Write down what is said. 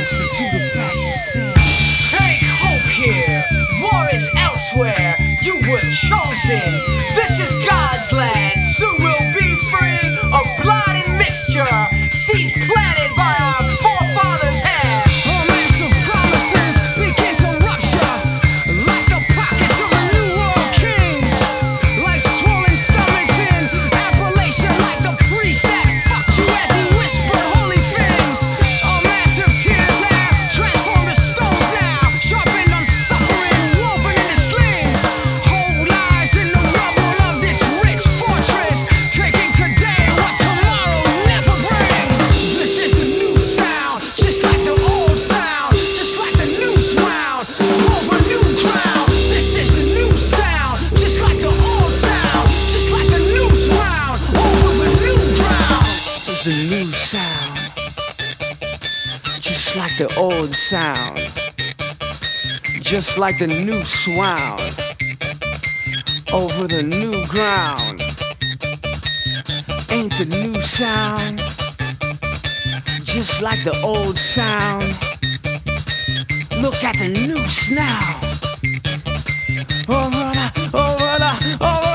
listen to the fascist sound. Take hope here, war is elsewhere. You were chosen. This is God's land. Soon we'll be free of blood and mixture. Seeds planted by our forefathers' hands. All massive promises begin to rupture, like the pockets of the New World Kings, like swollen stomachs in Appalachia, like the priest that fucked you as he whispered holy things. Our massive tears have transformed to stones now, sharpened on suffering, woven into slings. Whole lives in the rubble of this rich fortress, taking today what tomorrow never brings. This is the new sound, just like the old sound, just like the noose wound over new ground. This is the new sound, just like the old sound, just like the noose wound over the new ground. This is the new sound, just like the old sound, just like the noose wound over the new ground. Ain't the new sound just like the old sound? Look at the noose now. Over the